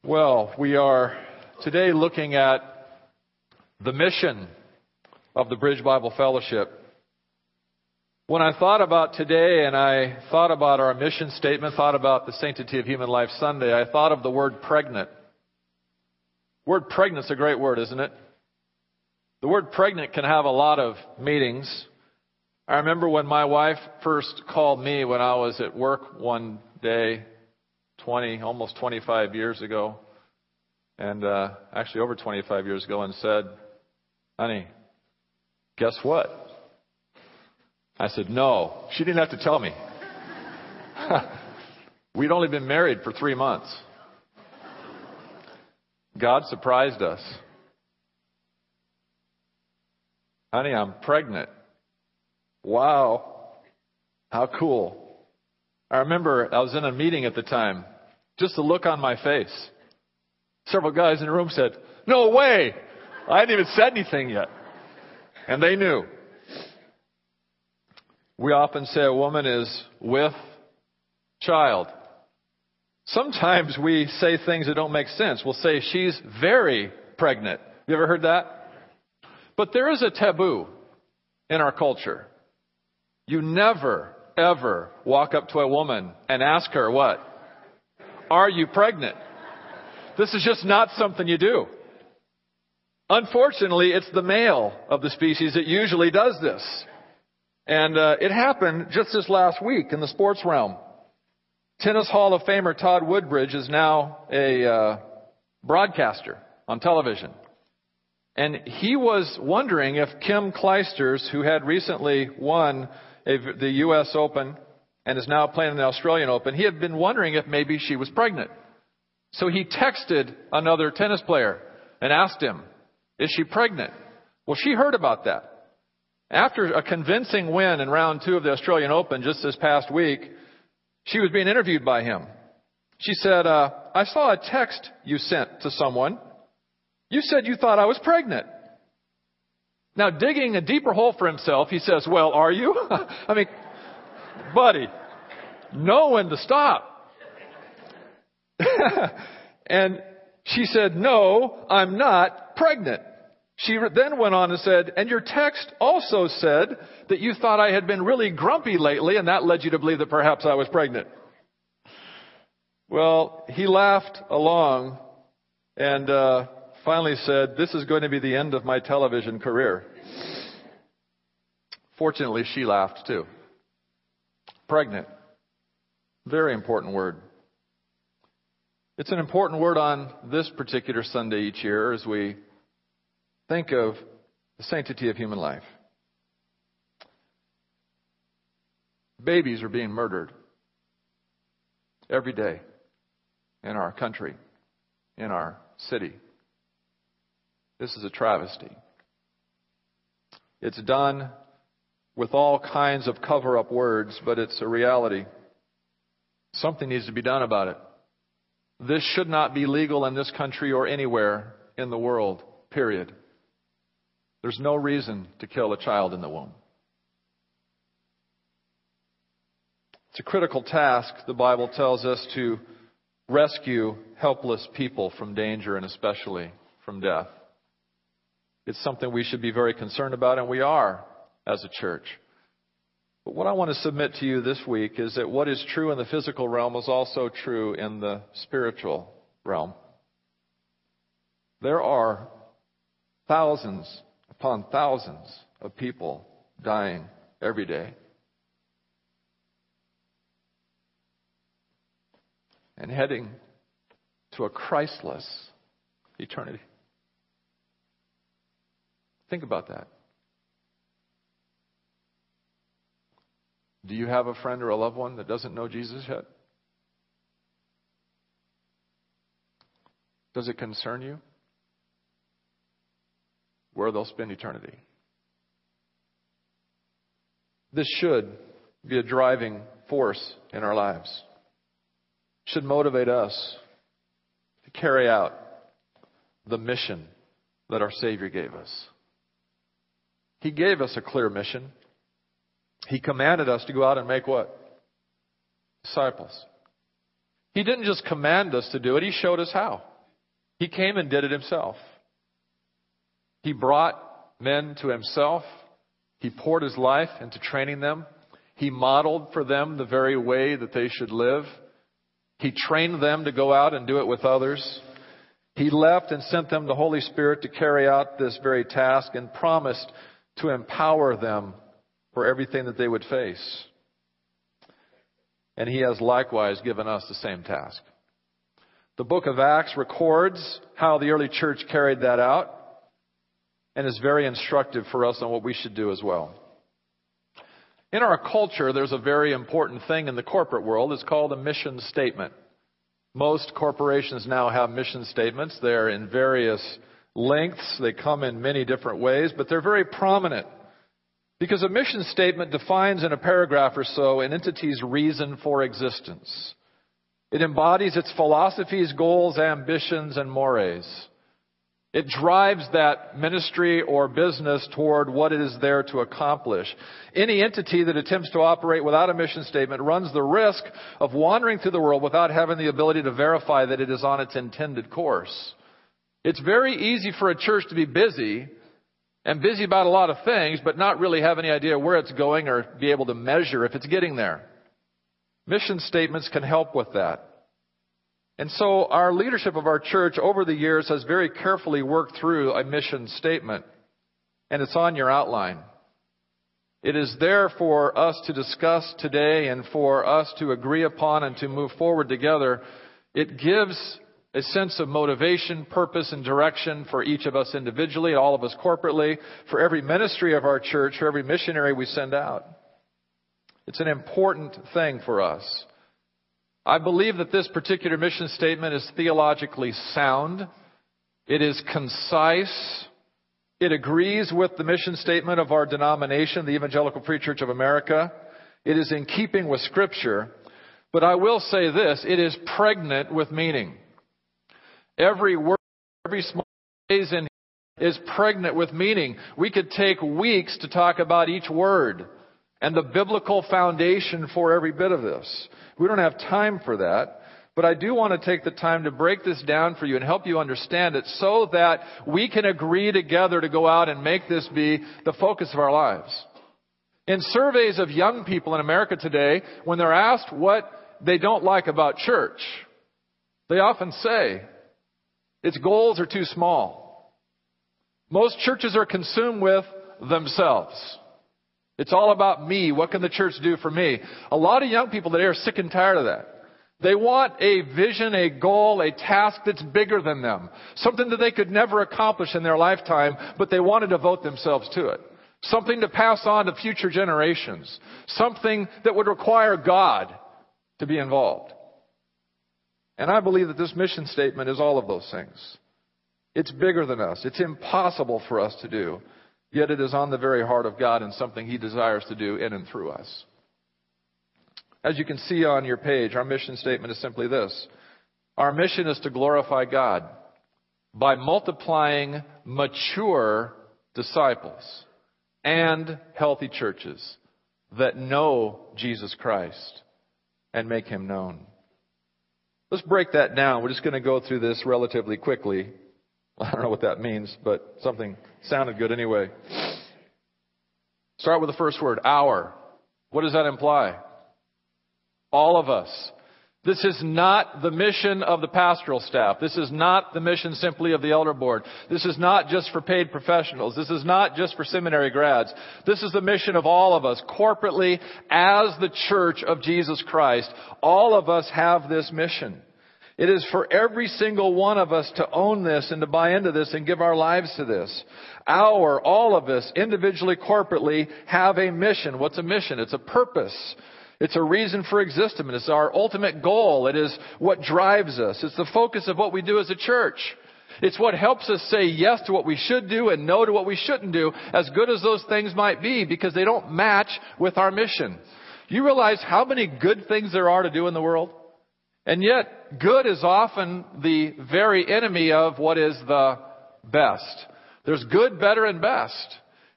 Well, we are today looking at the mission of the Bridge Bible Fellowship. When I thought about today and I thought about our mission statement, thought about the Sanctity of Human Life Sunday, I thought of the word pregnant. Word pregnant's a great word, isn't it? The word pregnant can have a lot of meanings. I remember when my wife first called me when I was at work one day, almost 25 years ago, and actually over 25 years ago, and said, "Honey, guess what?" I said, "No." She didn't have to tell me. We'd only been married for 3 months. God surprised us. "Honey, I'm pregnant." Wow. How cool. I remember I was in a meeting at the time. Just the look on my face. Several guys in the room said, "No way." I hadn't even said anything yet. And they knew. We often say a woman is with child. Sometimes we say things that don't make sense. We'll say she's very pregnant. You ever heard that? But there is a taboo in our culture. You never, ever walk up to a woman and ask her, what? Are you pregnant? This is just not something you do. Unfortunately, it's the male of the species that usually does this. And it happened just this last week in the sports realm. Tennis Hall of Famer Todd Woodbridge is now a broadcaster on television. And he was wondering if Kim Clijsters, who had recently won the U.S. Open and is now playing in the Australian Open, he had been wondering if maybe she was pregnant. So he texted another tennis player and asked him, "Is she pregnant?" Well, she heard about that. After a convincing win in round 2 of the Australian Open just this past week, she was being interviewed by him. She said, "I saw a text you sent to someone. You said you thought I was pregnant." Now, digging a deeper hole for himself, he says, "Well, are you?" I mean, buddy, know when to stop. And she said, "No, I'm not pregnant." She then went on and said, "And your text also said that you thought I had been really grumpy lately, and that led you to believe that perhaps I was pregnant." Well, he laughed along and finally said, "This is going to be the end of my television career." Fortunately, she laughed too. Pregnant. Very important word. It's an important word on this particular Sunday each year as we think of the sanctity of human life. Babies are being murdered every day in our country, in our city. This is a travesty. It's done with all kinds of cover-up words, but it's a reality. Something needs to be done about it. This should not be legal in this country or anywhere in the world, period. There's no reason to kill a child in the womb. It's a critical task, the Bible tells us, to rescue helpless people from danger and especially from death. It's something we should be very concerned about, and we are as a church. But what I want to submit to you this week is that what is true in the physical realm is also true in the spiritual realm. There are thousands upon thousands of people dying every day. And heading to a Christless eternity. Think about that. Do you have a friend or a loved one that doesn't know Jesus yet? Does it concern you where they'll spend eternity? This should be a driving force in our lives. It should motivate us to carry out the mission that our Savior gave us. He gave us a clear mission. He commanded us to go out and make what? Disciples. He didn't just command us to do it. He showed us how. He came and did it himself. He brought men to himself. He poured his life into training them. He modeled for them the very way that they should live. He trained them to go out and do it with others. He left and sent them the Holy Spirit to carry out this very task and promised to empower them for everything that they would face. And He has likewise given us the same task. The book of Acts records how the early church carried that out and is very instructive for us on what we should do as well. In our culture, there's a very important thing in the corporate world. It's called a mission statement. Most corporations now have mission statements. They're in various lengths. They come in many different ways, but they're very prominent. Because a mission statement defines in a paragraph or so an entity's reason for existence. It embodies its philosophies, goals, ambitions, and mores. It drives that ministry or business toward what it is there to accomplish. Any entity that attempts to operate without a mission statement runs the risk of wandering through the world without having the ability to verify that it is on its intended course. It's very easy for a church to be busy and busy about a lot of things, but not really have any idea where it's going or be able to measure if it's getting there. Mission statements can help with that. And so our leadership of our church over the years has very carefully worked through a mission statement. And it's on your outline. It is there for us to discuss today and for us to agree upon and to move forward together. It gives a sense of motivation, purpose, and direction for each of us individually, all of us corporately, for every ministry of our church, for every missionary we send out. It's an important thing for us. I believe that this particular mission statement is theologically sound. It is concise. It agrees with the mission statement of our denomination, the Evangelical Free Church of America. It is in keeping with Scripture. But I will say this, it is pregnant with meaning. Every word, every small phrase in here is pregnant with meaning. We could take weeks to talk about each word and the biblical foundation for every bit of this. We don't have time for that, but I do want to take the time to break this down for you and help you understand it so that we can agree together to go out and make this be the focus of our lives. In surveys of young people in America today, when they're asked what they don't like about church, they often say, its goals are too small. Most churches are consumed with themselves. It's all about me. What can the church do for me? A lot of young people today are sick and tired of that. They want a vision, a goal, a task that's bigger than them. Something that they could never accomplish in their lifetime, but they want to devote themselves to it. Something to pass on to future generations. Something that would require God to be involved. And I believe that this mission statement is all of those things. It's bigger than us. It's impossible for us to do. Yet it is on the very heart of God and something He desires to do in and through us. As you can see on your page, our mission statement is simply this. Our mission is to glorify God by multiplying mature disciples and healthy churches that know Jesus Christ and make Him known. Let's break that down. We're just going to go through this relatively quickly. I don't know what that means, but something sounded good anyway. Start with the first word, our. What does that imply? All of us. This is not the mission of the pastoral staff. This is not the mission simply of the elder board. This is not just for paid professionals. This is not just for seminary grads. This is the mission of all of us corporately as the church of Jesus Christ. All of us have this mission. It is for every single one of us to own this and to buy into this and give our lives to this. All of us, individually, corporately, have a mission. What's a mission? It's a purpose. It's a reason for existence. It's our ultimate goal. It is what drives us. It's the focus of what we do as a church. It's what helps us say yes to what we should do and no to what we shouldn't do, as good as those things might be, because they don't match with our mission. You realize how many good things there are to do in the world? And yet, good is often the very enemy of what is the best. There's good, better, and best.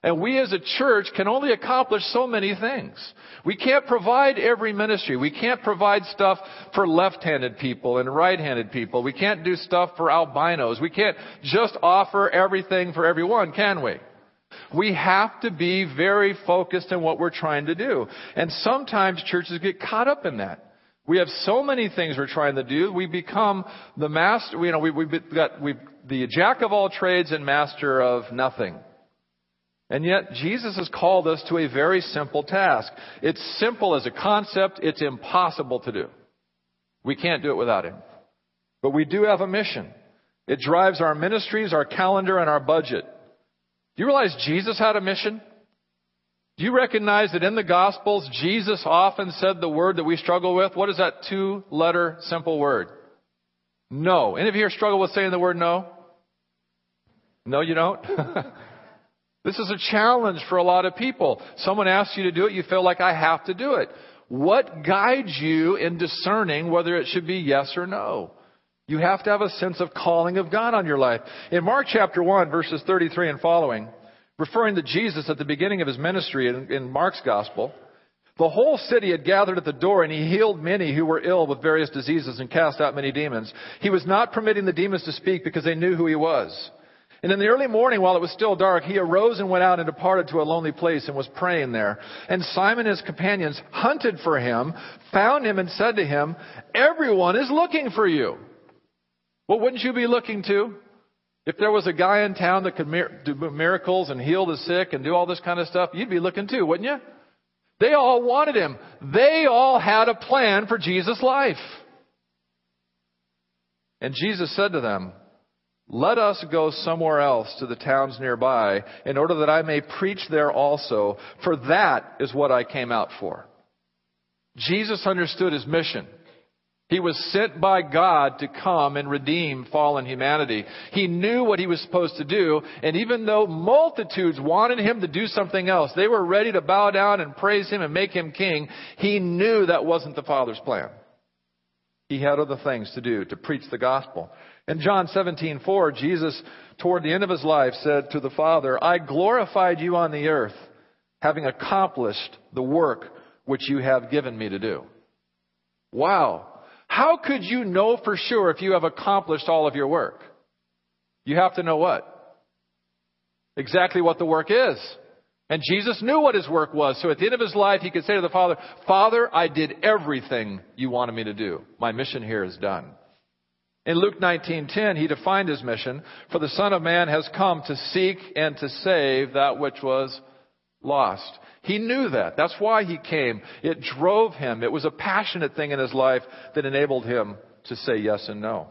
And we as a church can only accomplish so many things. We can't provide every ministry. We can't provide stuff for left-handed people and right-handed people. We can't do stuff for albinos. We can't just offer everything for everyone, can we? We have to be very focused on what we're trying to do. And sometimes churches get caught up in that. We have so many things we're trying to do. We become the master, we've the jack of all trades and master of nothing. And yet, Jesus has called us to a very simple task. It's simple as a concept. It's impossible to do. We can't do it without Him. But we do have a mission. It drives our ministries, our calendar, and our budget. Do you realize Jesus had a mission? Do you recognize that in the Gospels, Jesus often said the word that we struggle with? What is that 2-letter simple word? No. Any of you here struggle with saying the word no? No, you don't? This is a challenge for a lot of people. Someone asks you to do it, you feel like I have to do it. What guides you in discerning whether it should be yes or no? You have to have a sense of calling of God on your life. In Mark chapter 1, verses 33 and following, referring to Jesus at the beginning of His ministry in Mark's gospel, the whole city had gathered at the door, and He healed many who were ill with various diseases and cast out many demons. He was not permitting the demons to speak because they knew who He was. And in the early morning, while it was still dark, He arose and went out and departed to a lonely place and was praying there. And Simon and his companions hunted for Him, found Him, and said to Him, "Everyone is looking for you." Well, wouldn't you be looking too? If there was a guy in town that could do miracles and heal the sick and do all this kind of stuff, you'd be looking too, wouldn't you? They all wanted Him. They all had a plan for Jesus' life. And Jesus said to them, "Let us go somewhere else to the towns nearby in order that I may preach there also, for that is what I came out for." Jesus understood His mission. He was sent by God to come and redeem fallen humanity. He knew what He was supposed to do, and even though multitudes wanted Him to do something else, they were ready to bow down and praise Him and make Him king, He knew that wasn't the Father's plan. He had other things to do, to preach the gospel. In John 17:4, Jesus, toward the end of His life, said to the Father, "I glorified You on the earth, having accomplished the work which You have given Me to do." Wow. How could you know for sure if you have accomplished all of your work? You have to know what? Exactly what the work is. And Jesus knew what His work was. So at the end of His life, He could say to the Father, "Father, I did everything You wanted Me to do. My mission here is done." In Luke 19:10, He defined His mission, "For the Son of Man has come to seek and to save that which was lost." He knew that. That's why He came. It drove Him. It was a passionate thing in His life that enabled Him to say yes and no.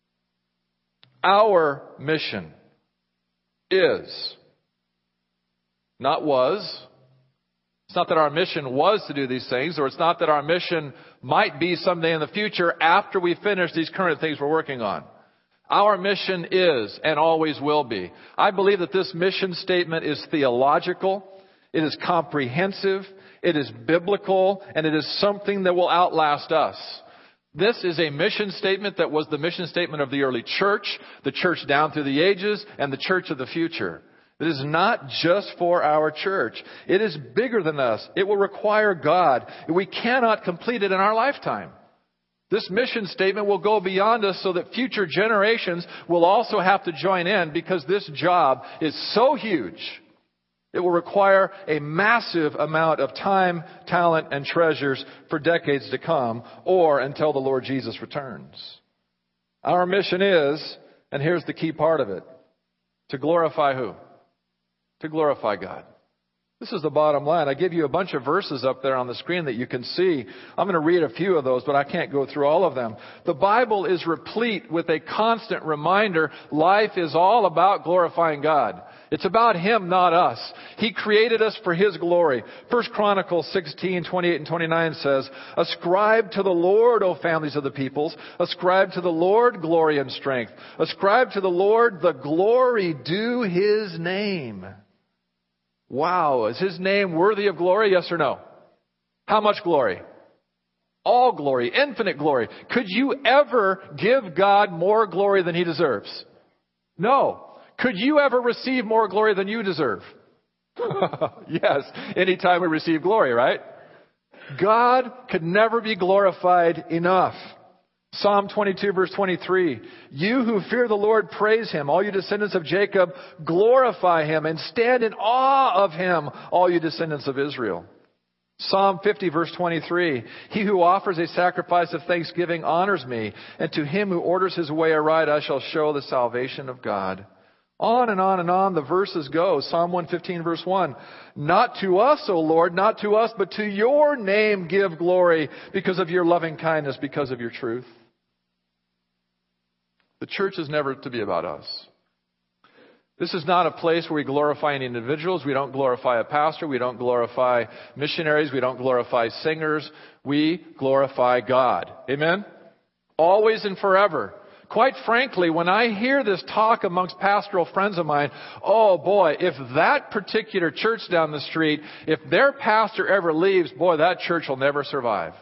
Our mission is, not was. It's not that our mission was to do these things, or it's not that our mission might be someday in the future after we finish these current things we're working on. Our mission is and always will be. I believe that this mission statement is theological. It is comprehensive, it is biblical, and it is something that will outlast us. This is a mission statement that was the mission statement of the early church, the church down through the ages, and the church of the future. It is not just for our church. It is bigger than us. It will require God. We cannot complete it in our lifetime. This mission statement will go beyond us so that future generations will also have to join in, because this job is so huge. It will require a massive amount of time, talent, and treasures for decades to come, or until the Lord Jesus returns. Our mission is, and here's the key part of it, to glorify who? To glorify God. This is the bottom line. I give you a bunch of verses up there on the screen that you can see. I'm going to read a few of those, but I can't go through all of them. The Bible is replete with a constant reminder life is all about glorifying God. It's about Him, not us. He created us for His glory. 1 Chronicles 16:28 and 29 says, "Ascribe to the Lord, O families of the peoples. Ascribe to the Lord glory and strength. Ascribe to the Lord the glory due His name." Wow, is His name worthy of glory? Yes or no? How much glory? All glory, infinite glory. Could you ever give God more glory than He deserves? No. Could you ever receive more glory than you deserve? Yes, anytime we receive glory, right? God could never be glorified enough. Psalm 22 verse 23, you who fear the Lord, praise Him. All you descendants of Jacob, glorify Him and stand in awe of Him, all you descendants of Israel. Psalm 50 verse 23, he who offers a sacrifice of thanksgiving honors me, and to him who orders his way aright I shall show the salvation of God. On and on and on the verses go. Psalm 115 verse 1, not to us, O Lord, not to us, but to your name give glory because of your loving kindness, because of your truth. The church is never to be about us. This is not a place where we glorify any individuals. We don't glorify a pastor. We don't glorify missionaries. We don't glorify singers. We glorify God. Amen? Always and forever. Quite frankly, when I hear this talk amongst pastoral friends of mine, oh boy, if that particular church down the street, if their pastor ever leaves, boy, that church will never survive.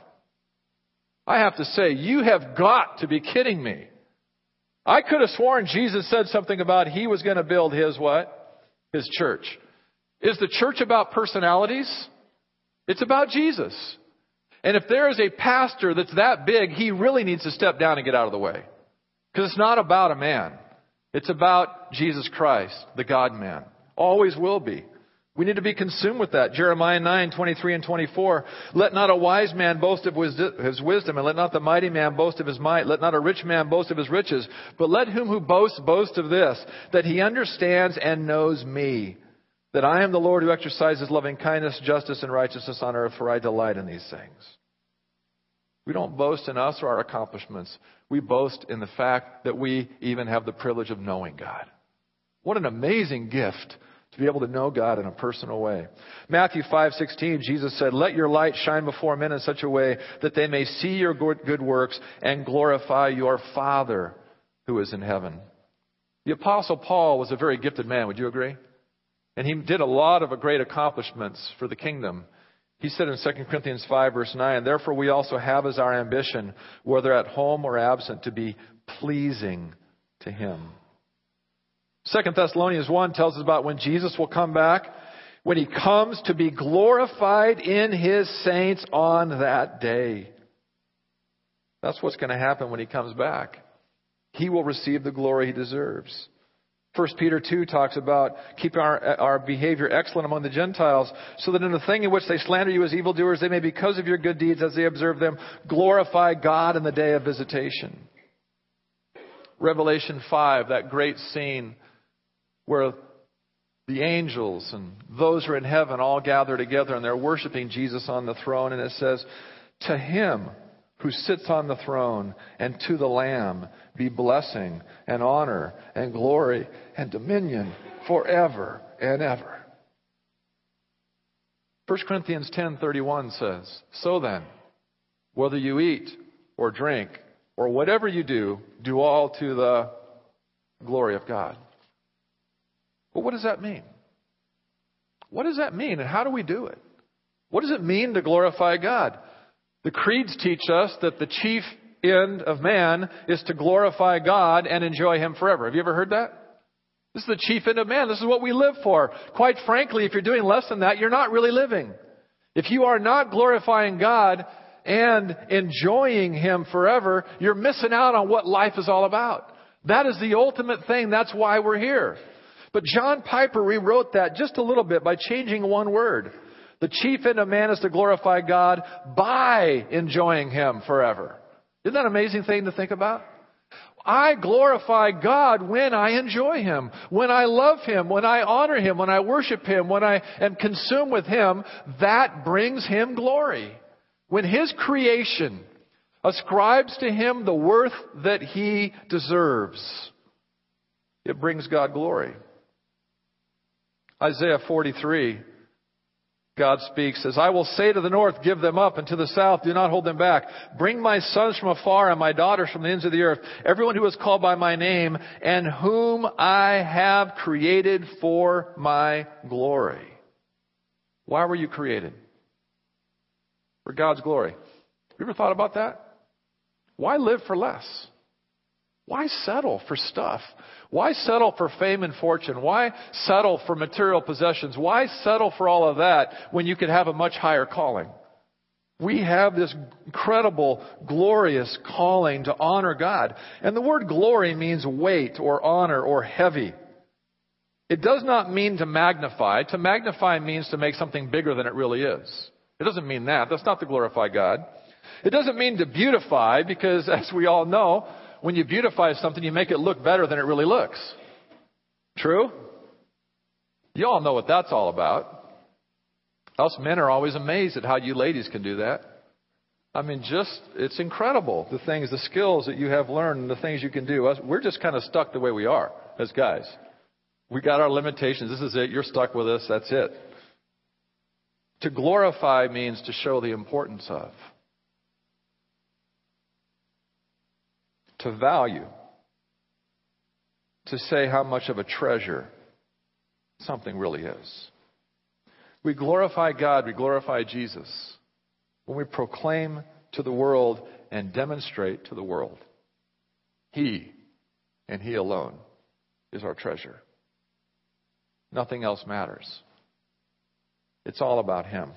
I have to say, you have got to be kidding me. I could have sworn Jesus said something about He was going to build His what? His church. Is the church about personalities? It's about Jesus. And if there is a pastor that's that big, he really needs to step down and get out of the way. Because it's not about a man. It's about Jesus Christ, the God-man. Always will be. We need to be consumed with that. Jeremiah 9, 23 and 24. Let not a wise man boast of his wisdom, and let not the mighty man boast of his might. Let not a rich man boast of his riches. But let him who boasts boast of this, that he understands and knows me, that I am the Lord who exercises loving kindness, justice, and righteousness on earth, for I delight in these things. We don't boast in us or our accomplishments. We boast in the fact that we even have the privilege of knowing God. What an amazing gift to be able to know God in a personal way. Matthew 5:16, Jesus said, let your light shine before men in such a way that they may see your good works and glorify your Father who is in heaven. The Apostle Paul was a very gifted man. Would you agree? And he did a lot of great accomplishments for the kingdom. He said in 2 Corinthians 5 verse 9, therefore we also have as our ambition, whether at home or absent, to be pleasing to Him. 2 Thessalonians 1 tells us about when Jesus will come back, when He comes to be glorified in His saints on that day. That's what's going to happen when He comes back. He will receive the glory He deserves. 1 Peter 2 talks about keeping our behavior excellent among the Gentiles, so that in the thing in which they slander you as evildoers, they may, because of your good deeds as they observe them, glorify God in the day of visitation. Revelation 5, that great scene where the angels and those who are in heaven all gather together and they're worshiping Jesus on the throne. And it says, to Him who sits on the throne and to the Lamb be blessing and honor and glory and dominion forever and ever. 1 Corinthians 10:31 says, so then, whether you eat or drink or whatever you do, do all to the glory of God. But what does that mean? What does that mean, and how do we do it? What does it mean to glorify God? The creeds teach us that the chief end of man is to glorify God and enjoy Him forever. Have you ever heard that? This is the chief end of man. This is what we live for. Quite frankly, if you're doing less than that, you're not really living. If you are not glorifying God and enjoying Him forever, you're missing out on what life is all about. That is the ultimate thing. That's why we're here. But John Piper rewrote that just a little bit by changing one word. The chief end of man is to glorify God by enjoying Him forever. Isn't that an amazing thing to think about? I glorify God when I enjoy Him, when I love Him, when I honor Him, when I worship Him, when I am consumed with Him. That brings Him glory. When His creation ascribes to Him the worth that He deserves, it brings God glory. Isaiah 43, God speaks, says, I will say to the north, give them up, and to the south, do not hold them back. Bring my sons from afar and my daughters from the ends of the earth, everyone who is called by my name, and whom I have created for my glory. Why were you created? For God's glory. Have you ever thought about that? Why live for less? Why settle for stuff? Why settle for fame and fortune? Why settle for material possessions? Why settle for all of that when you could have a much higher calling? We have this incredible, glorious calling to honor God. And the word glory means weight or honor or heavy. It does not mean to magnify. To magnify means to make something bigger than it really is. It doesn't mean that. That's not to glorify God. It doesn't mean to beautify, because as we all know, when you beautify something, you make it look better than it really looks. True? You all know what that's all about. Us men are always amazed at how you ladies can do that. I mean, it's incredible, the things, the skills that you have learned and the things you can do. We're just kind of stuck the way we are as guys. We got our limitations. This is it. You're stuck with us. That's it. To glorify means to show the importance of. To value. To say how much of a treasure something really is. We glorify God, we glorify Jesus when we proclaim to the world and demonstrate to the world He and He alone is our treasure. Nothing else matters. It's all about Him.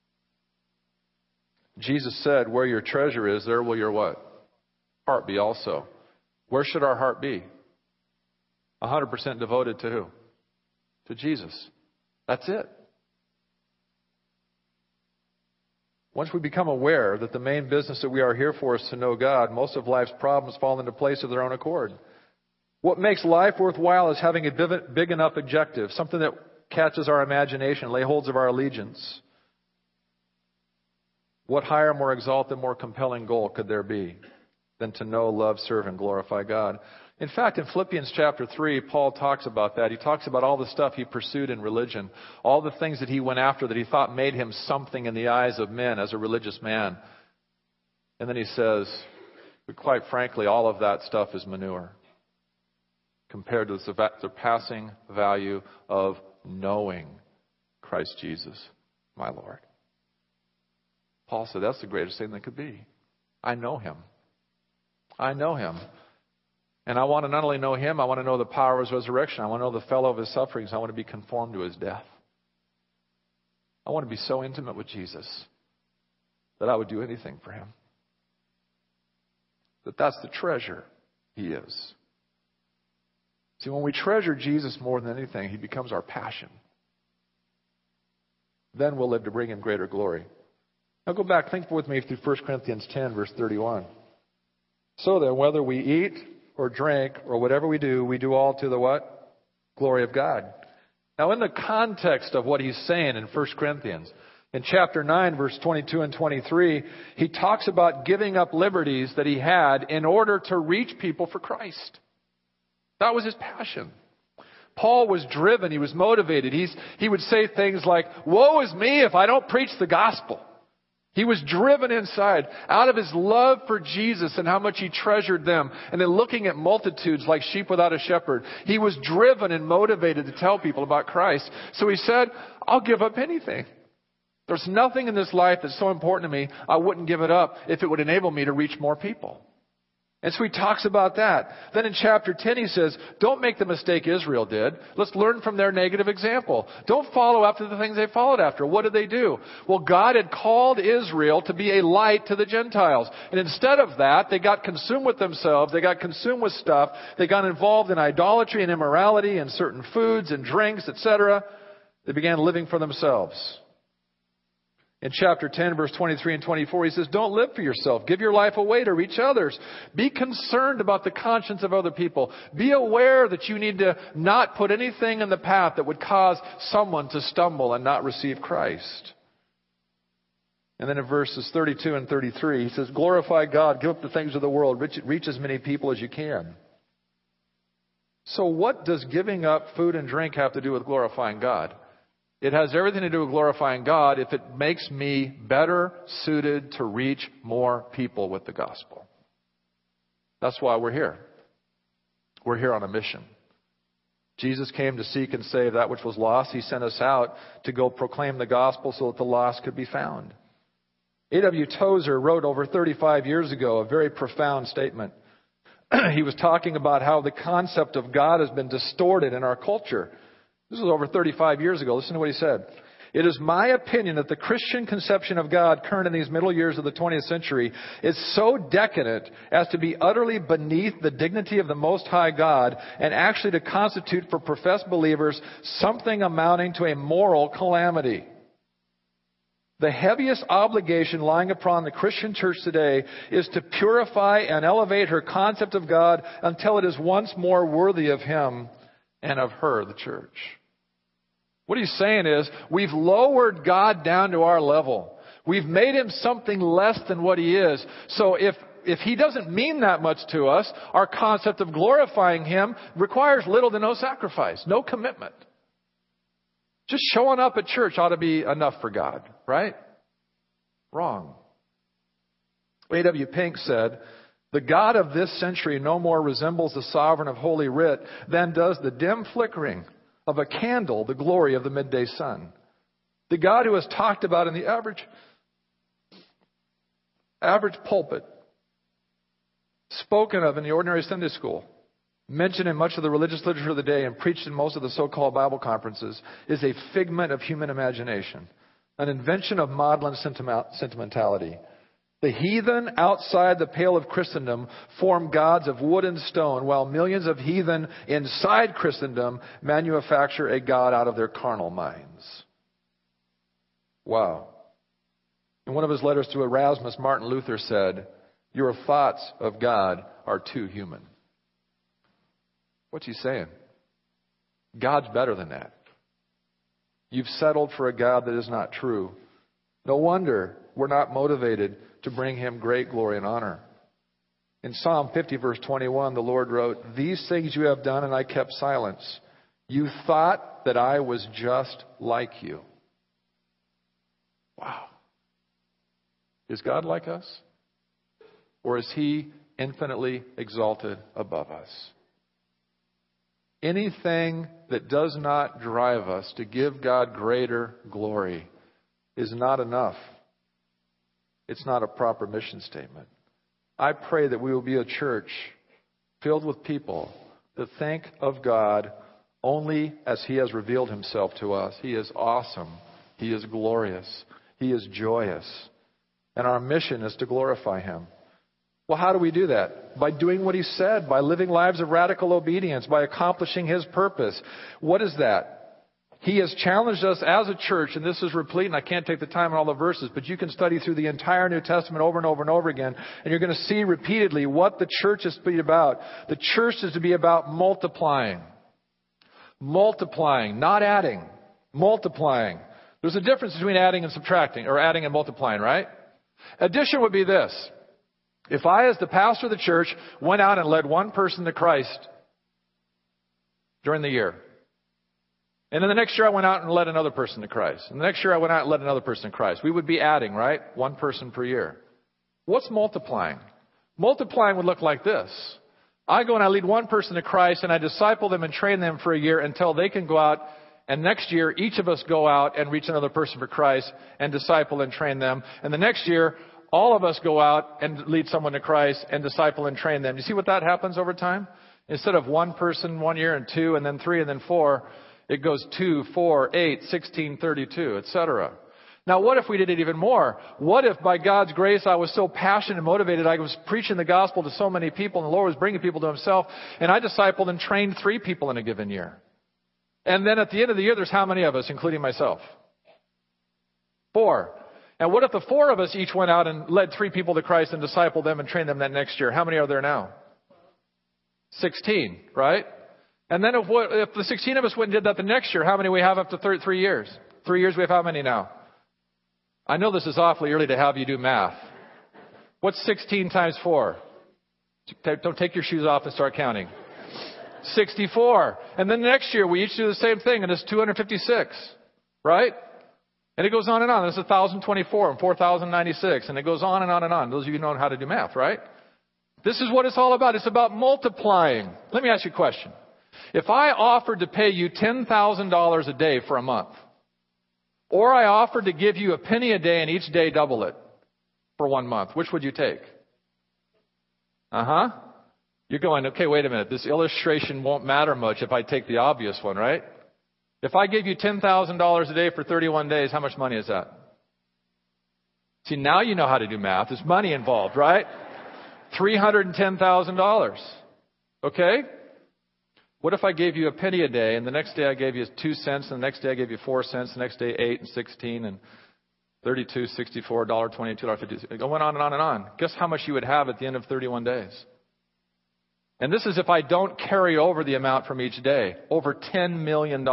Jesus said, where your treasure is, there will your what? Heart be also. Where should our heart be? 100% devoted to who? To Jesus. That's it. Once we become aware that the main business that we are here for is to know God, most of life's problems fall into place of their own accord. What makes life worthwhile is having a big enough objective, something that catches our imagination, lay holds of our allegiance. What higher, more exalted, more compelling goal could there be than to know, love, serve, and glorify God? In fact, in Philippians chapter 3, Paul talks about that. He talks about all the stuff he pursued in religion, all the things that he went after that he thought made him something in the eyes of men as a religious man. And then he says, but quite frankly, all of that stuff is manure compared to the surpassing value of knowing Christ Jesus, my Lord. Paul said, that's the greatest thing that could be. I know Him. I know Him. And I want to not only know Him, I want to know the power of His resurrection. I want to know the fellow of His sufferings. I want to be conformed to His death. I want to be so intimate with Jesus that I would do anything for Him. That's the treasure He is. See, when we treasure Jesus more than anything, He becomes our passion. Then we'll live to bring Him greater glory. Now go back, think with me through 1 Corinthians 10, verse 31. So then, whether we eat or drink or whatever we do all to the what? Glory of God. Now in the context of what he's saying in 1 Corinthians, in chapter 9, verse 22 and 23, he talks about giving up liberties that he had in order to reach people for Christ. That was his passion. Paul was driven. He was motivated. He would say things like, woe is me if I don't preach the gospel. He was driven inside out of his love for Jesus and how much he treasured them. And then looking at multitudes like sheep without a shepherd, he was driven and motivated to tell people about Christ. So he said, I'll give up anything. There's nothing in this life that's so important to me, I wouldn't give it up if it would enable me to reach more people. And so he talks about that. Then in chapter 10 he says, don't make the mistake Israel did. Let's learn from their negative example. Don't follow after the things they followed after. What did they do? Well, God had called Israel to be a light to the Gentiles. And instead of that, they got consumed with themselves. They got consumed with stuff. They got involved in idolatry and immorality and certain foods and drinks, etc. They began living for themselves. In chapter 10, verse 23 and 24, he says, don't live for yourself. Give your life away to reach others. Be concerned about the conscience of other people. Be aware that you need to not put anything in the path that would cause someone to stumble and not receive Christ. And then in verses 32 and 33, he says, glorify God, give up the things of the world, reach as many people as you can. So what does giving up food and drink have to do with glorifying God? It has everything to do with glorifying God if it makes me better suited to reach more people with the gospel. That's why we're here. We're here on a mission. Jesus came to seek and save that which was lost. He sent us out to go proclaim the gospel so that the lost could be found. A.W. Tozer wrote over 35 years ago a very profound statement. he was talking about how the concept of God has been distorted in our culture. This was over 35 years ago. Listen to what he said. It is my opinion that the Christian conception of God current in these middle years of the 20th century is so decadent as to be utterly beneath the dignity of the Most High God and actually to constitute for professed believers something amounting to a moral calamity. The heaviest obligation lying upon the Christian church today is to purify and elevate her concept of God until it is once more worthy of Him and of her, the church. What he's saying is, we've lowered God down to our level. We've made Him something less than what He is. So if He doesn't mean that much to us, our concept of glorifying Him requires little to no sacrifice, no commitment. Just showing up at church ought to be enough for God, right? Wrong. A.W. Pink said, the God of this century no more resembles the sovereign of Holy Writ than does the dim flickering of a candle the glory of the midday sun. The God who is talked about in the average pulpit, spoken of in the ordinary Sunday school, mentioned in much of the religious literature of the day and preached in most of the so-called Bible conferences, is a figment of human imagination, an invention of maudlin sentimentality. The heathen outside the pale of Christendom form gods of wood and stone, while millions of heathen inside Christendom manufacture a God out of their carnal minds. Wow. In one of his letters to Erasmus, Martin Luther said, your thoughts of God are too human. What's he saying? God's better than that. You've settled for a God that is not true. No wonder we're not motivated to bring Him great glory and honor. In Psalm 50, verse 21, the Lord wrote, these things you have done and I kept silence. You thought that I was just like you. Wow. Is God like us? Or is He infinitely exalted above us? Anything that does not drive us to give God greater glory is not enough. It's not a proper mission statement. I pray that we will be a church filled with people that think of God only as He has revealed Himself to us. He is awesome. He is glorious. He is joyous. And our mission is to glorify Him. Well, how do we do that? By doing what He said, by living lives of radical obedience, by accomplishing His purpose. What is that? He has challenged us as a church, and this is replete, and I can't take the time on all the verses, but you can study through the entire New Testament over and over and over again, and you're going to see repeatedly what the church is to be about. The church is to be about multiplying. Multiplying, not adding. Multiplying. There's a difference between adding and subtracting, or adding and multiplying, right? Addition would be this. If I, as the pastor of the church, went out and led one person to Christ during the year, and then the next year I went out and led another person to Christ, and the next year I went out and led another person to Christ, we would be adding, right? One person per year. What's multiplying? Multiplying would look like this. I go and I lead one person to Christ, and I disciple them and train them for a year until they can go out, and next year each of us go out and reach another person for Christ and disciple and train them. And the next year, all of us go out and lead someone to Christ and disciple and train them. You see what that happens over time? Instead of one person 1 year and 2 and then 3 and then 4, it goes 2, 4, 8, 16, 32, etc. Now, what if we did it even more? What if by God's grace I was so passionate and motivated, I was preaching the gospel to so many people and the Lord was bringing people to Himself, and I discipled and trained 3 people in a given year. And then at the end of the year, there's how many of us, including myself? 4. And what if the 4 of us each went out and led 3 people to Christ and discipled them and trained them that next year? How many are there now? 16, right? And then if the 16 of us went and did that the next year, how many we have after 3 years? 3 years, we have how many now? I know this is awfully early to have you do math. What's 16 times 4? Don't take your shoes off and start counting. 64. And then next year, we each do the same thing, and it's 256, right? And it goes on and on. This is 1,024 and 4,096, and it goes on and on and on. Those of you who know how to do math, right? This is what it's all about. It's about multiplying. Let me ask you a question. If I offered to pay you $10,000 a day for a month, or I offered to give you a penny a day and each day double it for 1 month, which would you take? You're going, okay, wait a minute. This illustration won't matter much if I take the obvious one, right? If I gave you $10,000 a day for 31 days, how much money is that? See, now you know how to do math. There's money involved, right? $310,000. Okay? What if I gave you a penny a day, and the next day I gave you 2 cents, and the next day I gave you 4 cents, the next day 8 and 16 and 32, 64, $1.22, $1.50. Going on and on and on. Guess how much you would have at the end of 31 days? And this is if I don't carry over the amount from each day. Over $10 million.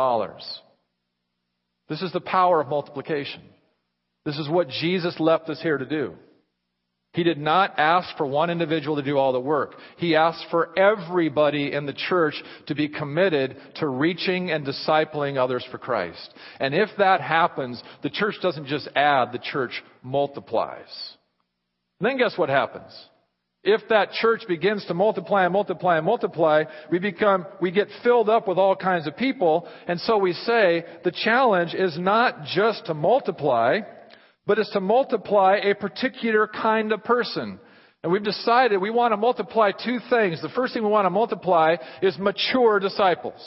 This is the power of multiplication. This is what Jesus left us here to do. He did not ask for one individual to do all the work. He asked for everybody in the church to be committed to reaching and discipling others for Christ. And if that happens, the church doesn't just add, the church multiplies. And then guess what happens? If that church begins to multiply and multiply and multiply, we get filled up with all kinds of people. And so we say the challenge is not just to multiply, but it's to multiply a particular kind of person. And we've decided we want to multiply 2 things. The first thing we want to multiply is mature disciples.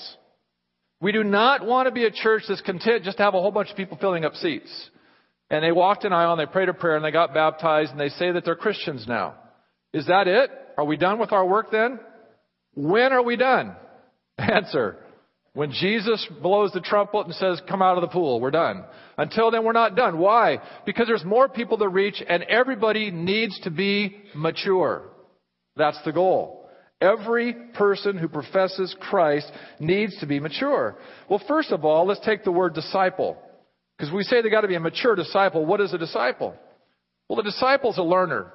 We do not want to be a church that's content just to have a whole bunch of people filling up seats. And they walked an aisle and they prayed a prayer and they got baptized and they say that they're Christians now. Is that it? Are we done with our work then? When are we done? Answer. When Jesus blows the trumpet and says, come out of the pool, we're done. Until then, we're not done. Why? Because there's more people to reach and everybody needs to be mature. That's the goal. Every person who professes Christ needs to be mature. Well, first of all, let's take the word disciple. Because we say they got to be a mature disciple. What is a disciple? Well, a disciple's a learner.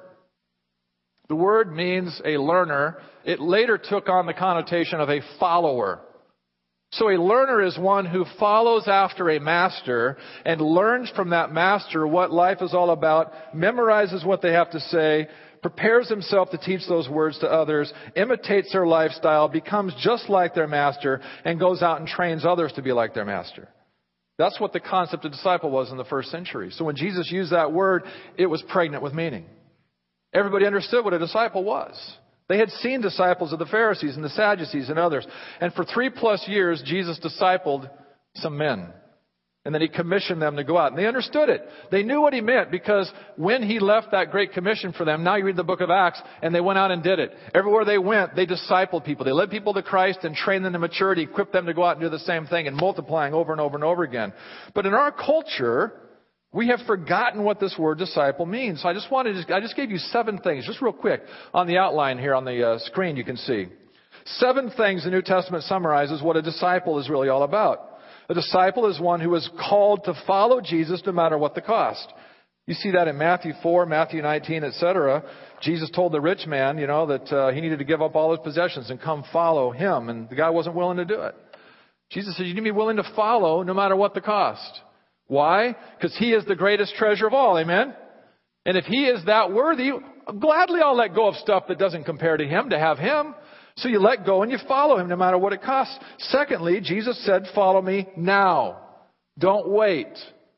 The word means a learner. It later took on the connotation of a follower. So a learner is one who follows after a master and learns from that master what life is all about, memorizes what they have to say, prepares himself to teach those words to others, imitates their lifestyle, becomes just like their master, and goes out and trains others to be like their master. That's what the concept of disciple was in the first century. So when Jesus used that word, it was pregnant with meaning. Everybody understood what a disciple was. They had seen disciples of the Pharisees and the Sadducees and others. And for 3+ years, Jesus discipled some men. And then he commissioned them to go out. And they understood it. They knew what he meant because when he left that great commission for them, now you read the book of Acts, and they went out and did it. Everywhere they went, they discipled people. They led people to Christ and trained them to maturity, equipped them to go out and do the same thing and multiplying over and over and over again. But in our culture, we have forgotten what this word disciple means. So I just gave you 7 things, just real quick, on the outline here on the screen you can see. 7 things the New Testament summarizes what a disciple is really all about. A disciple is one who is called to follow Jesus no matter what the cost. You see that in Matthew 4, Matthew 19, etc. Jesus told the rich man, that he needed to give up all his possessions and come follow him. And the guy wasn't willing to do it. Jesus said, you need to be willing to follow no matter what the cost. Why? Because he is the greatest treasure of all. Amen? And if he is that worthy, gladly I'll let go of stuff that doesn't compare to him to have him. So you let go and you follow him no matter what it costs. Secondly, Jesus said, follow me now. Don't wait.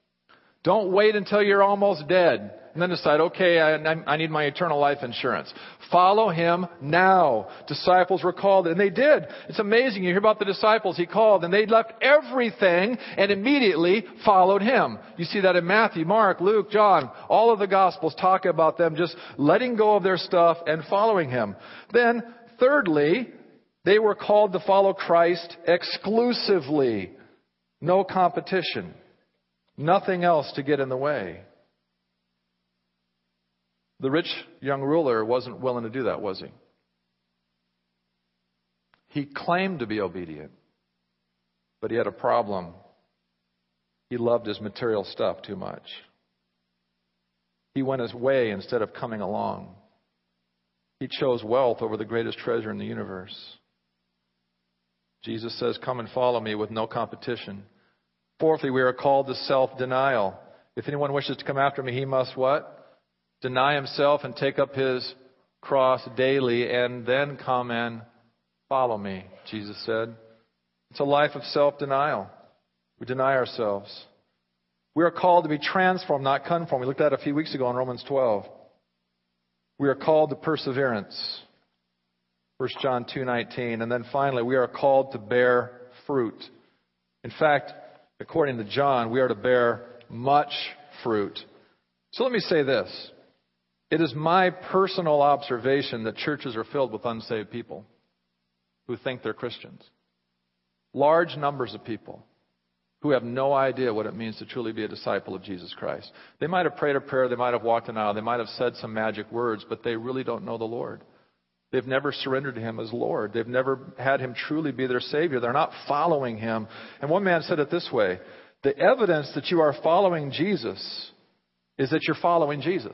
Don't wait until you're almost dead. And then decide, okay, I need my eternal life insurance. Follow him now. Disciples were called, and they did. It's amazing. You hear about the disciples he called, and they left everything and immediately followed him. You see that in Matthew, Mark, Luke, John. All of the Gospels talk about them just letting go of their stuff and following him. Then, thirdly, they were called to follow Christ exclusively. No competition. Nothing else to get in the way. The rich young ruler wasn't willing to do that, was he? He claimed to be obedient, but he had a problem. He loved his material stuff too much. He went his way instead of coming along. He chose wealth over the greatest treasure in the universe. Jesus says, come and follow me with no competition. Fourthly, we are called to self-denial. If anyone wishes to come after me, he must what? Deny himself and take up his cross daily and then come and follow me, Jesus said. It's a life of self-denial. We deny ourselves. We are called to be transformed, not conformed. We looked at it a few weeks ago in Romans 12. We are called to perseverance. 1 John 2:19. And then finally, we are called to bear fruit. In fact, according to John, we are to bear much fruit. So let me say this. It is my personal observation that churches are filled with unsaved people who think they're Christians. Large numbers of people who have no idea what it means to truly be a disciple of Jesus Christ. They might have prayed a prayer, they might have walked an aisle, they might have said some magic words, but they really don't know the Lord. They've never surrendered to Him as Lord. They've never had Him truly be their Savior. They're not following Him. And one man said it this way, the evidence that you are following Jesus is that you're following Jesus.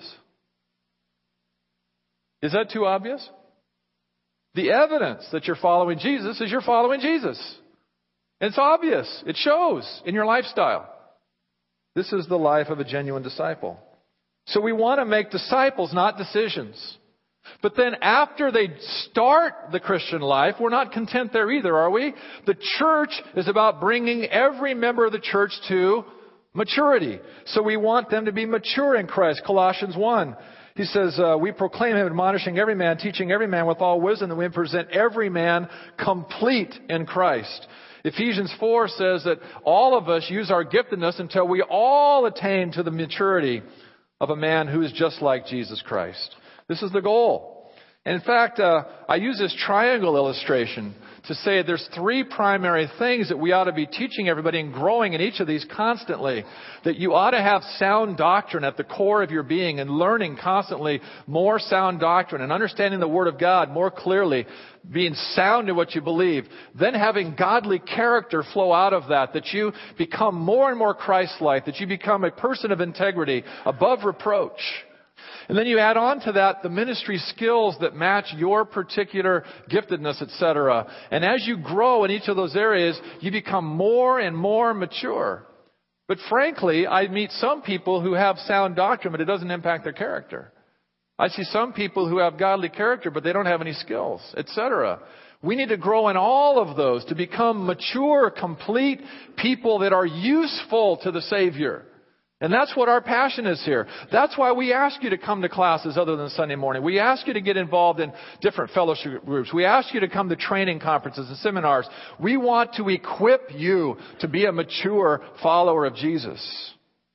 Is that too obvious? The evidence that you're following Jesus is you're following Jesus. And it's obvious. It shows in your lifestyle. This is the life of a genuine disciple. So we want to make disciples, not decisions. But then after they start the Christian life, we're not content there either, are we? The church is about bringing every member of the church to maturity. So we want them to be mature in Christ. Colossians 1. He says, we proclaim Him, admonishing every man, teaching every man with all wisdom, that we present every man complete in Christ. Ephesians 4 says that all of us use our giftedness until we all attain to the maturity of a man who is just like Jesus Christ. This is the goal. And in fact, I use this triangle illustration to say there's three primary things that we ought to be teaching everybody and growing in each of these constantly. That you ought to have sound doctrine at the core of your being and learning constantly more sound doctrine and understanding the Word of God more clearly, being sound in what you believe. Then having godly character flow out of that, that you become more and more Christ-like, that you become a person of integrity, above reproach. And then you add on to that the ministry skills that match your particular giftedness, etc. And as you grow in each of those areas, you become more and more mature. But frankly, I meet some people who have sound doctrine, but it doesn't impact their character. I see some people who have godly character, but they don't have any skills, etc. We need to grow in all of those to become mature, complete people that are useful to the Savior. And that's what our passion is here. That's why we ask you to come to classes other than Sunday morning. We ask you to get involved in different fellowship groups. We ask you to come to training conferences and seminars. We want to equip you to be a mature follower of Jesus.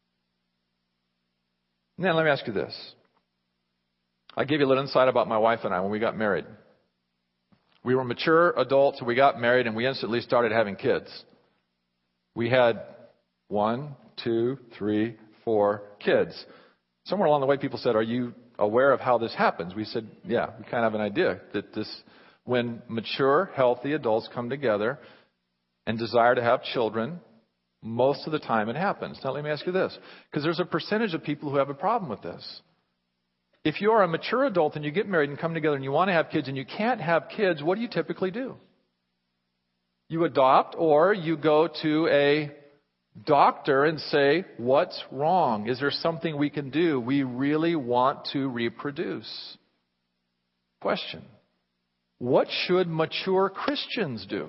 Now, let me ask you this. I gave you a little insight about my wife and I when we got married. We were mature adults, we got married, and we instantly started having kids. We had 1, 2, 3, 4 kids. Somewhere along the way, people said, are you aware of how this happens? We said, yeah, we kind of have an idea that when mature, healthy adults come together and desire to have children, most of the time it happens. Now, let me ask you this, because there's a percentage of people who have a problem with this. If you are a mature adult and you get married and come together and you want to have kids and you can't have kids, what do you typically do? You adopt, or you go to a doctor and say, what's wrong? Is there something we can do? We really want to reproduce. Question. What should mature Christians do?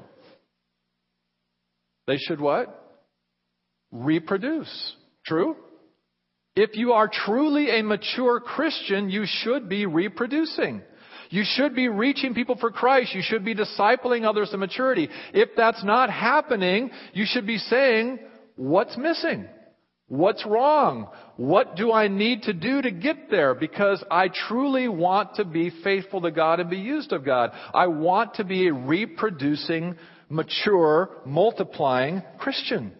They should what? Reproduce. True? If you are truly a mature Christian, you should be reproducing. You should be reaching people for Christ. You should be discipling others to maturity. If that's not happening, you should be saying, what's missing? What's wrong? What do I need to do to get there? Because I truly want to be faithful to God and be used of God. I want to be a reproducing, mature, multiplying Christian.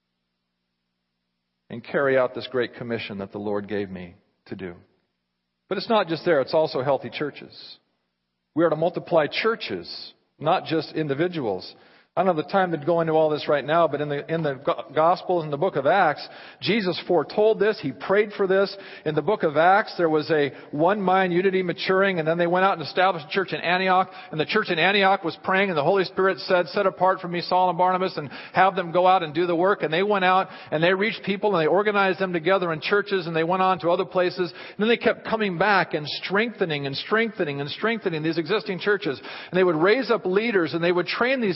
And carry out this great commission that the Lord gave me to do. But it's not just there, it's also healthy churches. We are to multiply churches, not just individuals. I don't have the time to go into all this right now, but in the Gospels, in the book of Acts, Jesus foretold this. He prayed for this. In the book of Acts, there was a one-mind unity maturing, and then they went out and established a church in Antioch. And the church in Antioch was praying, and the Holy Spirit said, set apart from me Saul and Barnabas, and have them go out and do the work. And they went out, and they reached people, and they organized them together in churches, and they went on to other places. And then they kept coming back and strengthening these existing churches. And they would raise up leaders, and they would train these guys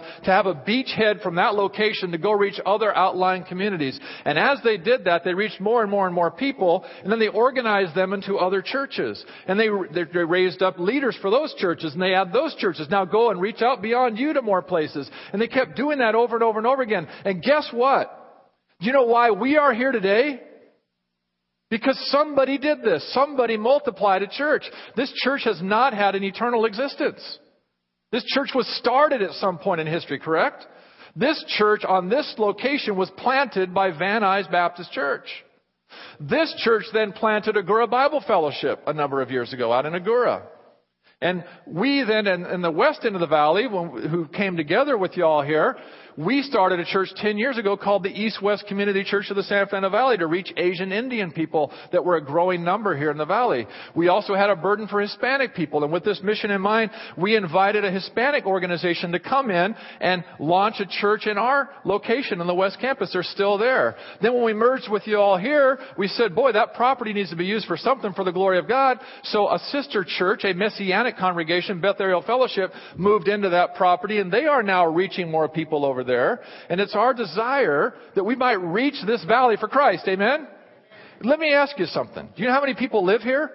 to have a beachhead from that location to go reach other outlying communities. And as they did that, they reached more and more and more people, and then they organized them into other churches. And they raised up leaders for those churches, and they had those churches now go and reach out beyond you to more places. And they kept doing that over and over and over again. And guess what? Do you know why we are here today? Because somebody did this. Somebody multiplied a church. This church has not had an eternal existence. This church was started at some point in history, correct? This church on this location was planted by Van Nuys Baptist Church. This church then planted Agoura Bible Fellowship a number of years ago out in Agoura. And we then, in the west end of the valley, who came together with you all here, we started a church 10 years ago called the East-West Community Church of the San Fernando Valley to reach Asian Indian people that were a growing number here in the valley. We also had a burden for Hispanic people. And with this mission in mind, we invited a Hispanic organization to come in and launch a church in our location on the West Campus. They're still there. Then when we merged with you all here, we said, boy, that property needs to be used for something for the glory of God. So a sister church, a Messianic congregation, Beth Ariel Fellowship, moved into that property, and they are now reaching more people over there. And it's our desire that we might reach this valley for Christ. Amen? Let me ask you something. Do you know how many people live here?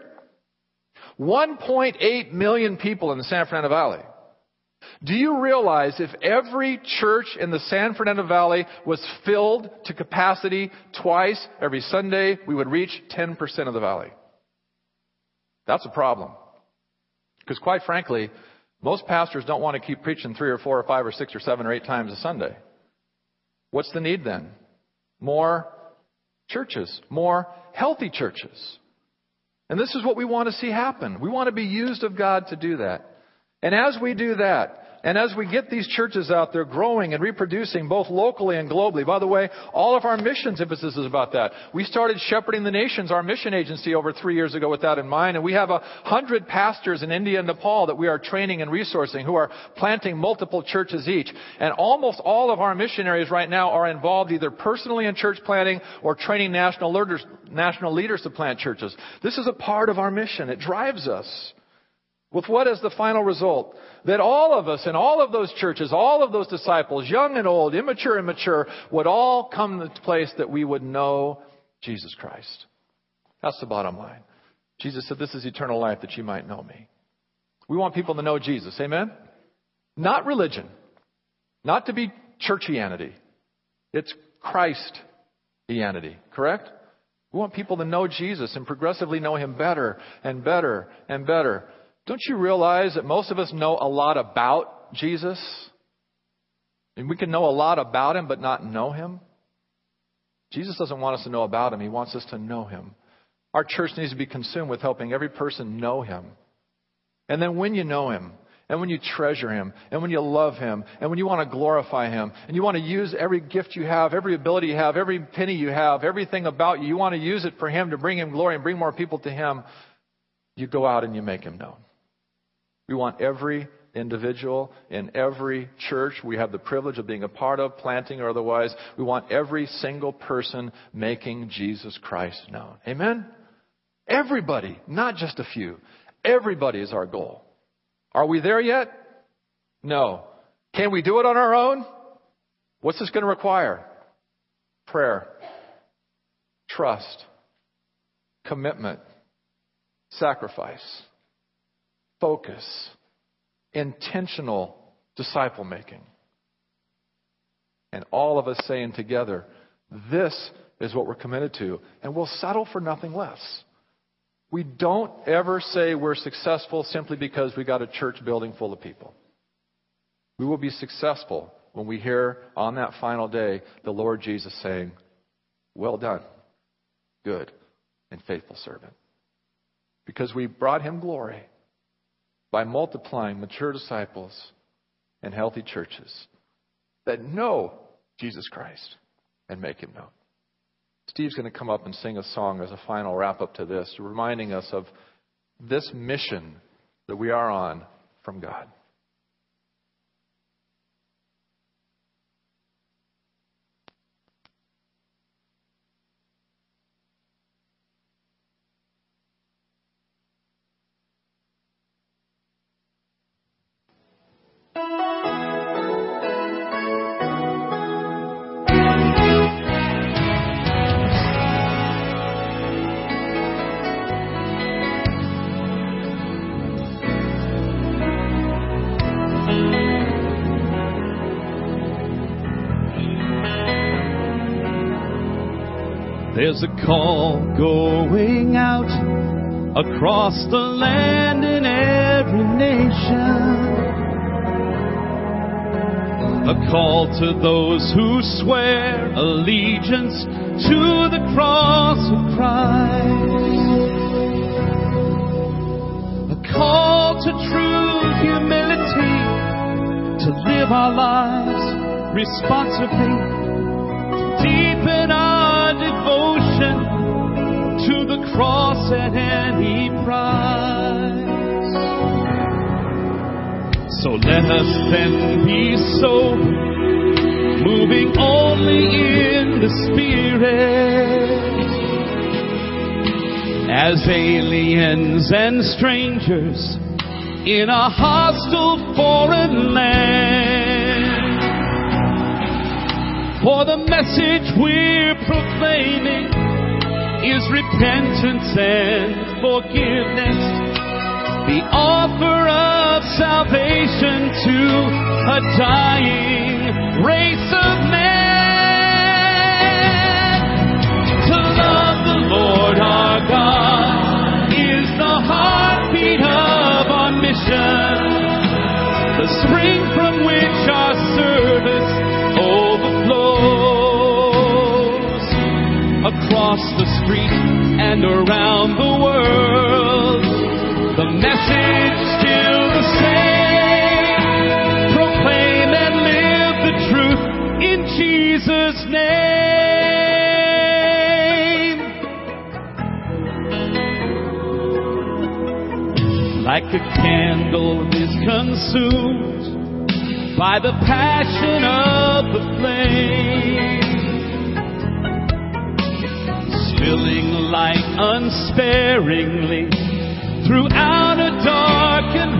1.8 million people in the San Fernando Valley. Do you realize if every church in the San Fernando Valley was filled to capacity twice every Sunday, we would reach 10% of the valley? That's a problem. Because quite frankly, most pastors don't want to keep preaching 3 or 4 or 5 or 6 or 7 or 8 times a Sunday. What's the need then? More churches, more healthy churches. And this is what we want to see happen. We want to be used of God to do that. And as we do that, and as we get these churches out there growing and reproducing both locally and globally. By the way, all of our missions emphasis is about that. We started Shepherding the Nations, our mission agency, over 3 years ago with that in mind. And we have 100 pastors in India and Nepal that we are training and resourcing who are planting multiple churches each. And almost all of our missionaries right now are involved either personally in church planting or training national leaders to plant churches. This is a part of our mission. It drives us. With what is the final result? That all of us in all of those churches, all of those disciples, young and old, immature and mature, would all come to the place that we would know Jesus Christ. That's the bottom line. Jesus said, this is eternal life, that you might know me. We want people to know Jesus. Amen? Not religion. Not to be churchianity. It's Christianity. Correct? We want people to know Jesus and progressively know Him better and better and better. Don't you realize that most of us know a lot about Jesus? And we can know a lot about Him but not know Him. Jesus doesn't want us to know about Him. He wants us to know Him. Our church needs to be consumed with helping every person know Him. And then when you know Him, and when you treasure Him, and when you love Him, and when you want to glorify Him, and you want to use every gift you have, every ability you have, every penny you have, everything about you, you want to use it for Him to bring Him glory and bring more people to Him, you go out and you make Him known. We want every individual in every church we have the privilege of being a part of, planting or otherwise. We want every single person making Jesus Christ known. Amen? Everybody, not just a few. Everybody is our goal. Are we there yet? No. Can we do it on our own? What's this going to require? Prayer, trust, commitment, sacrifice, focus, intentional disciple making. And all of us saying together, this is what we're committed to. And we'll settle for nothing less. We don't ever say we're successful simply because we got a church building full of people. We will be successful when we hear on that final day the Lord Jesus saying, well done, good and faithful servant. Because we brought Him glory by multiplying mature disciples and healthy churches that know Jesus Christ and make Him known. Steve's going to come up and sing a song as a final wrap-up to this, reminding us of this mission that we are on from God. There's a call going out across the land in every nation. A call to those who swear allegiance to the cross of Christ. A call to true humility, to live our lives responsibly, to deepen our devotion to the cross at any price. So let us then be sober, moving only in the Spirit, as aliens and strangers in a hostile foreign land. For the message we're proclaiming is repentance and forgiveness, the offer of salvation to a dying race of men. To love the Lord our God is the heartbeat of our mission, the spring from which our service overflows. Across the street and around the world, the message still the same. Proclaim and live the truth in Jesus' name. Like a candle is consumed by the passion of the flame, spilling light unsparingly throughout a darkened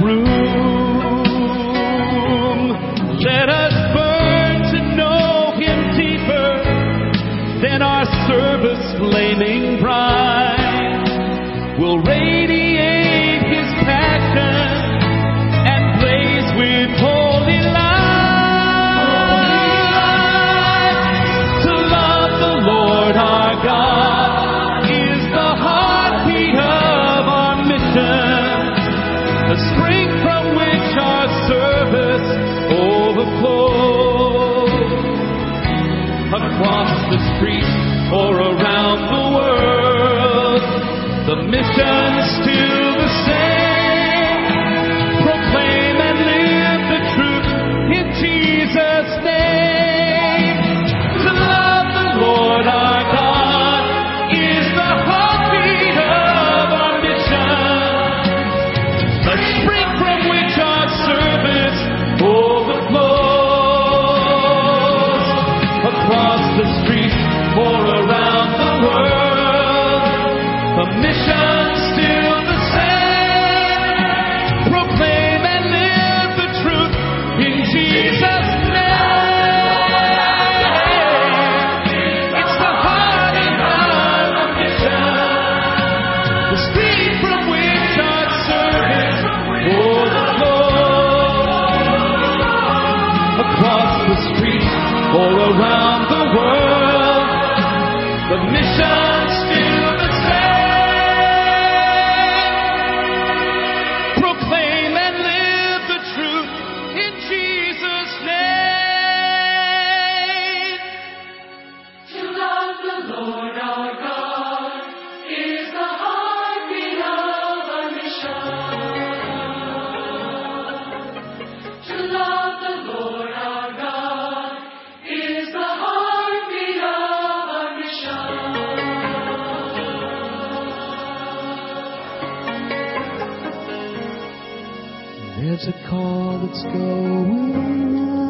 room. Let us burn to know Him deeper than our service flaming bright. We'll radiate His passion and blaze with holy light. To love the Lord our God is the heartbeat of our mission, the spring from which our service overflows. Across the street or around the world, the mission's still the same. Proclaim and live the truth in Jesus' name. To love the Lord our God is the heartbeat of our mission, the spring from which our service overflows. Across the street or around the world, the mission's still the same. Proclaim and live the truth in Jesus' name. It's the heart and mind of mission, the street from which our service overflows. Across the street or around the world, the mission's still the same. Proclaim and live the truth in Jesus' name. To love the Lord our God is the heartbeat of our mission. To love the Lord our God is the heartbeat of our mission. There's a call that's going